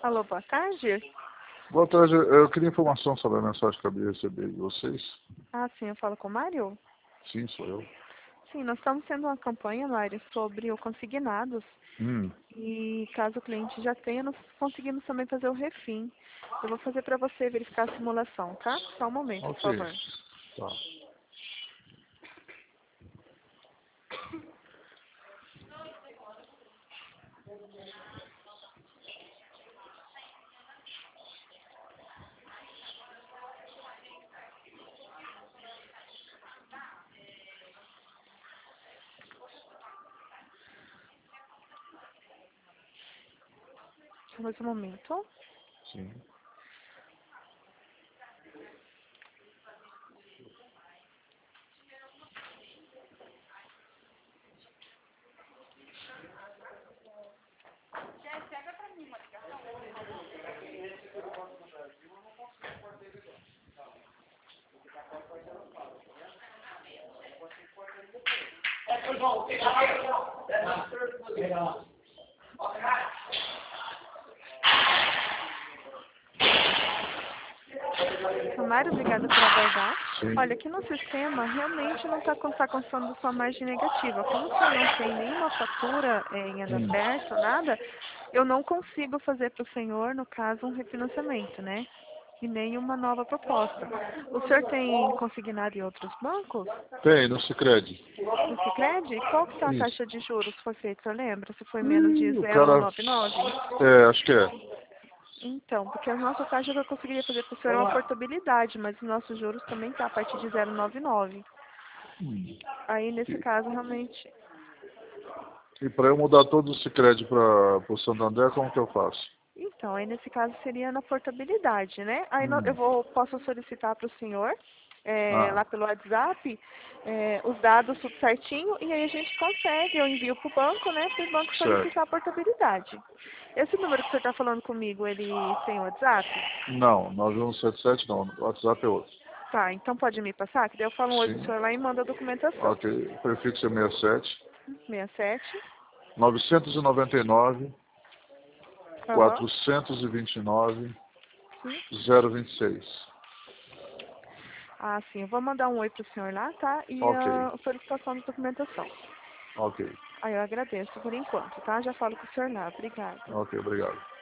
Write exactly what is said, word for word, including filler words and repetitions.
Alô, boa tarde. Boa tarde, eu queria informação sobre a mensagem que eu acabei de receber de vocês. Ah, sim, eu falo com o Mário? Sim, sou eu. Sim, nós estamos tendo uma campanha, Mário, sobre o consignados. Hum, E caso o cliente já tenha, nós conseguimos também fazer o refim. Eu vou fazer para você verificar a simulação, tá? Só um momento, por ok. favor. Tá. Mais um momento. Sim. Mário, obrigada por aguardar. Sim. Olha, aqui no sistema realmente não está tá constando da sua margem negativa. Como o senhor não tem nenhuma fatura eh, em Hum. aberto, nada, eu não consigo fazer para o senhor, no caso, um refinanciamento, né? E nem uma nova proposta. O senhor tem consignado em outros bancos? Tem, no Sicredi. No Sicredi? Qual que está a Isso. taxa de juros que foi feita, você lembra? Se foi menos de Ih, o zero vírgula cara... noventa e nove? É, acho que é. Então, porque a nossa taxa que eu conseguiria fazer para o senhor é uma portabilidade, mas os nossos juros também está a partir de zero vírgula noventa e nove. Hum. Aí, nesse E, caso, realmente... e para eu mudar todo o Sicredi para o Santander, como que eu faço? Então, aí nesse caso seria na portabilidade, né? Aí no- eu Hum. vou, posso solicitar para o senhor, é, Ah, lá pelo WhatsApp, é, os dados tudo certinho, e aí a gente consegue, eu envio para o banco, né? Para o banco certo. solicitar a portabilidade. Esse número que o senhor está falando comigo, ele tem WhatsApp? Não, nove um sete sete não, o WhatsApp é outro. Tá, então pode me passar, que daí eu falo um oi pro Sim. senhor lá e mando a documentação. Ok, o prefixo é sessenta e sete, sessenta e sete. novecentos e noventa e nove, Aham. quatrocentos e vinte e nove, Sim. zero vinte e seis. Ah, sim, eu vou mandar um oi pro senhor lá, tá? E Ok, a solicitação da documentação. ok, Aí eu agradeço por enquanto, tá? Já falo com o senhor lá. Obrigada. ok, obrigado.